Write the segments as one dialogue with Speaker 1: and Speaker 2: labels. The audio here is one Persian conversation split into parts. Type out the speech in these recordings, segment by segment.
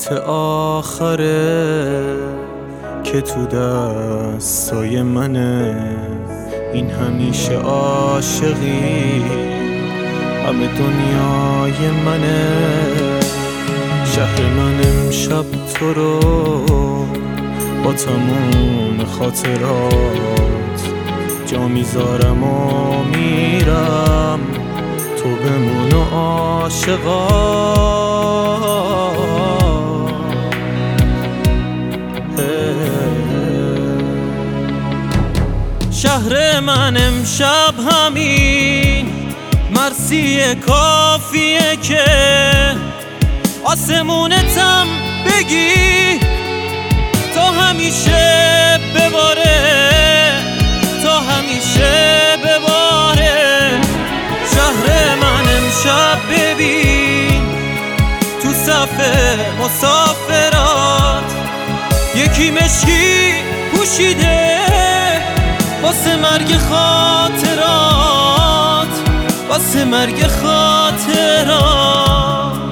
Speaker 1: نوبت آخره که تو دستای منه. این همیشه عاشقی همه دنیای منه. شهر من امشب تو رو با تموم خاطرات جا میذارم و میرم، تو بمون و عاشقات. شهر من امشب همین مرسی کافیه که آسمونتم بگی تا همیشه بباره، تا همیشه بباره. شهر من امشب ببین تو صف مسافرات یکی مشکی پوشیده واسه مرگ خاطرات، واسه مرگ خاطرات.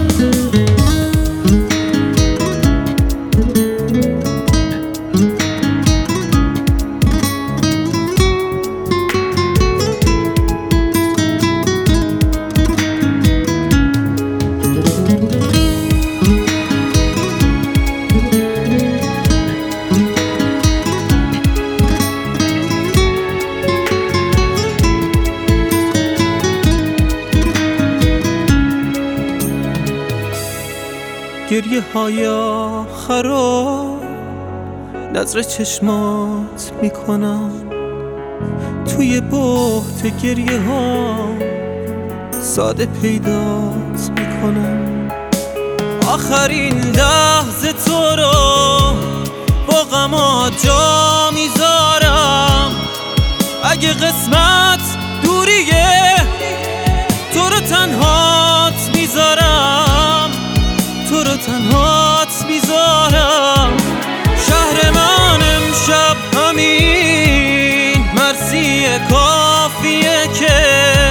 Speaker 1: گریه های آخرا نظر چشمات میکنم، توی بحت گریه ها ساده پیدات میکنم. آخرین لحظه تو رو با غما جا میذارم. اگه قسمت دوریه تو رو تنهات میذارم، تو رو تنهات میذارم. شهر من امشب همین مرسی کافیه که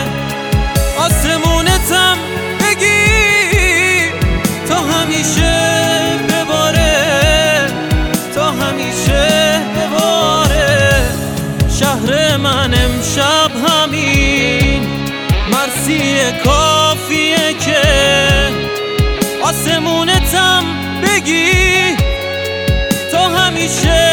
Speaker 1: آسمونتم بگی تا همیشه بباره، تا همیشه بباره. شهر من امشب همین مرسی کافیه که آسمونتم بگی تا همیشه